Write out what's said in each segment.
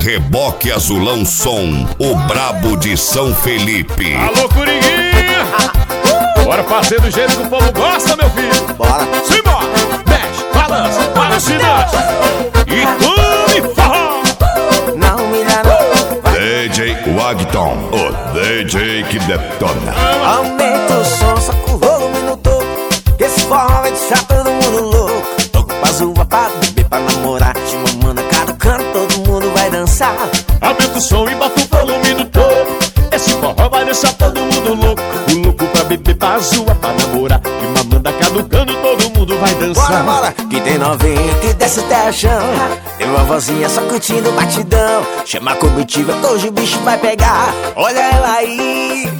Reboque Azulão Som, o brabo de São Felipe. Alô, Curiguinha! Bora fazer do jeito que o povo gosta, meu filho. Bora. Simbora! Mexe, balança, balança e dança. E come forró. Não me dá não. DJ Wagton, o DJ que detona. Aumenta o som, só com o volume no topo. Que esse forró vai deixar todo mundo louco. Louco pra zoar, pra beber, pra namorar. De mamãe na cada canto, todo mundo vai dançar. Aumenta o som e bota o volume no topo. Esse forró vai deixar todo mundo louco. O louco pra beber, pra zoar, pra namorar. E mamanda caducando, todo mundo vai dançar. Bora, bora! Que tem novinha que desce até o chão. Tem uma vozinha só curtindo o batidão. Chama a comitiva que hoje o bicho vai pegar. Olha ela aí.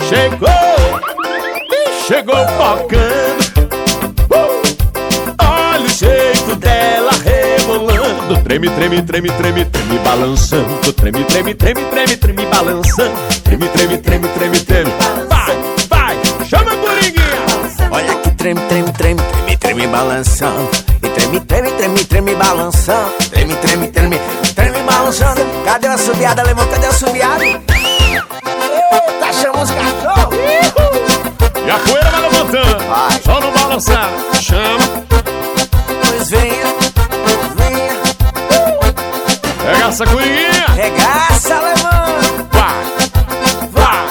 Chegou focando. Olha o jeito dela rebolando. Treme, treme, treme, treme, treme, balançando. Treme, treme, treme, treme, treme, balançando. Treme, treme, treme, treme, treme. Vai, vai, chama a Curiguinha. Olha que treme, treme, treme, treme, treme, balançando. E treme, treme, treme, treme, balançando. Treme, treme, treme, treme, balançando. Cadê a subiada, levou? Cadê a subiada? Eita, chama os cachorros. E a poeira vai levantando. Vai. Só não balançar. Chama. Pois venha, venha. Pega essa Curiguinha. Regaça, levanta. Vai, vai.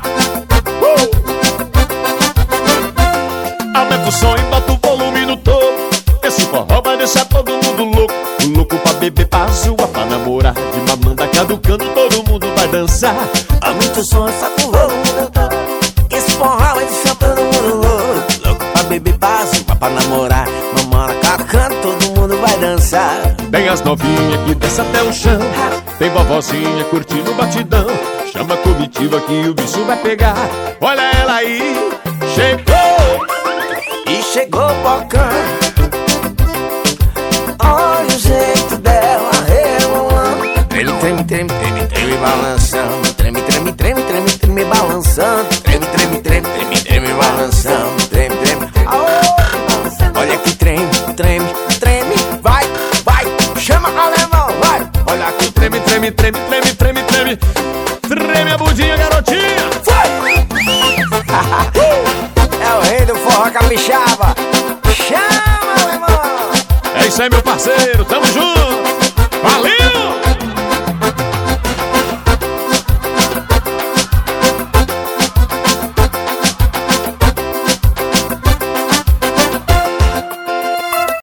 Aumenta o som e bota o volume no topo. Esse forró vai deixar todo mundo louco. O louco pra beber, pra zoar, pra namorar. De mamanda caducando, todo mundo vai dançar. Aumenta o som, só com o volume no topo. Esse forró vai deixar todo mundo louco. Louco pra beber, pra zoar, pra namorar. Mamãe na cada canto, todo mundo vai dançar. Tem as novinhas que desce até o chão. Tem vovozinha curtindo o batidão. Chama a comitiva que o bicho vai pegar. Olha ela aí, chegou. E chegou o bocão. Olha o jeito dela rebolando. Treme, treme, treme, treme, treme, balançando. Treme, treme, treme, treme, treme, balançando. Treme, treme, treme, treme, treme, balançando. Treme, treme, aô. Olha que treme, treme, treme. Vai, vai, chama alemão, vai. Olha aqui, Treme, treme, treme, treme, treme, treme. Treme a bundinha, garotinha. foi. É o rei do forró capixaba. Chama alemão. É isso aí, meu parceiro, tamo junto. Valeu!